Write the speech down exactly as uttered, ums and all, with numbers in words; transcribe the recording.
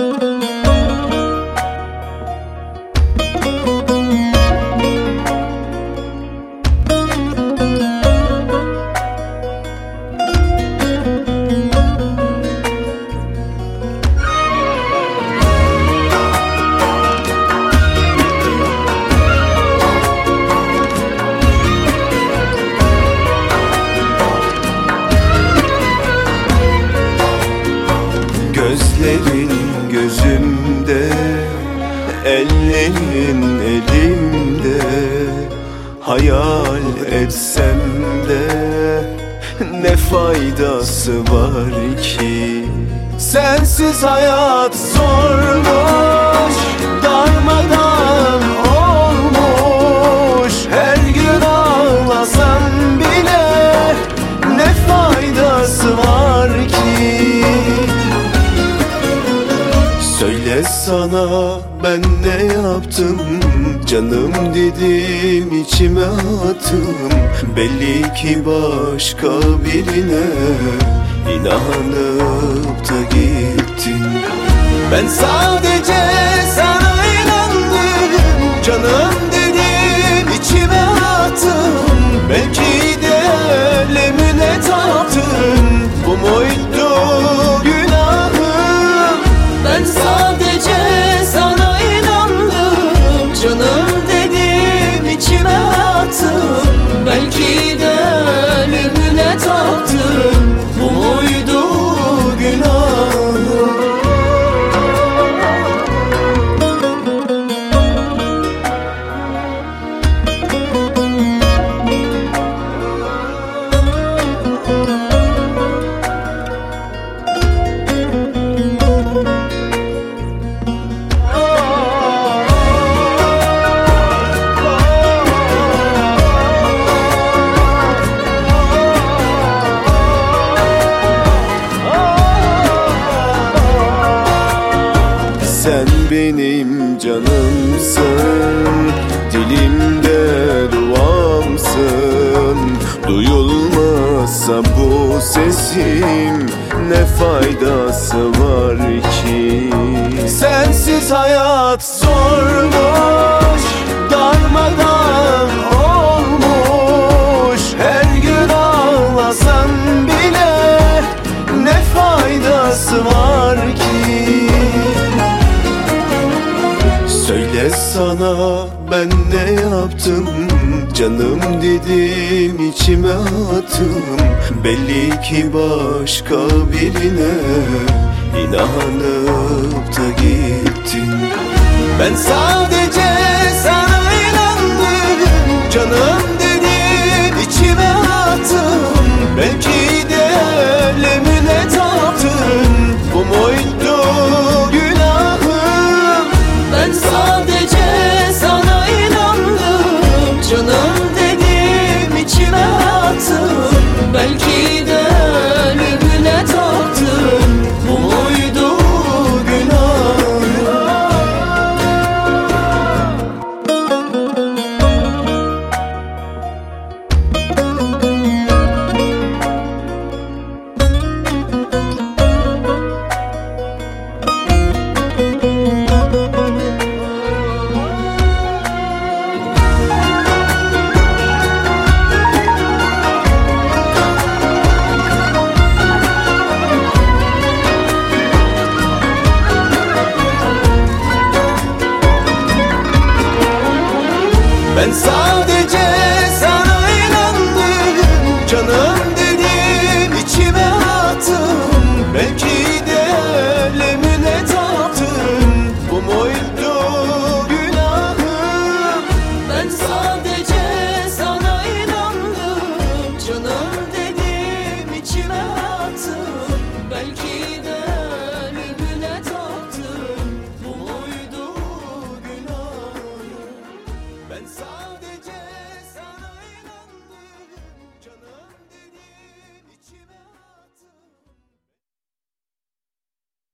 Gözlerin gözümde, ellerin elimde. Hayal etsem de ne faydası var ki? Sensiz hayat zormuş, darmadan olmuş. Her gün ağlasan bile ne faydası var ki? Söyle sana ben ne yaptım, canım dedim içime attım. Belli ki başka birine inanıp da gittin. Ben sadece sana inandım, canım dedim içime attım. Belki de elemine taptın, bu muydu günahım? Ben sadece sana inandım, canım dedim içime attım. Belki de ölümüne taptım, bu muydu günahım? Sen benim canımsın, dilimde duamsın. Duyulmazsa bu sesim ne faydası var ki? Sensiz hayat zormuş, darmadan olmuş. Her gün ağlasan bile ne faydası var ki? Söyle sana ben ne yaptım, canım dedim içime attım. Belli ki başka birine inanıp da gittin. Ben sadece sana inandım, canım dedim içime attım. Belki de elemine taptın, bu muydu günahım? Ben sadece sana inandım, canım dedim içime attım. Belki de ölümüne taptım, bu muydu günahım? Ben sadece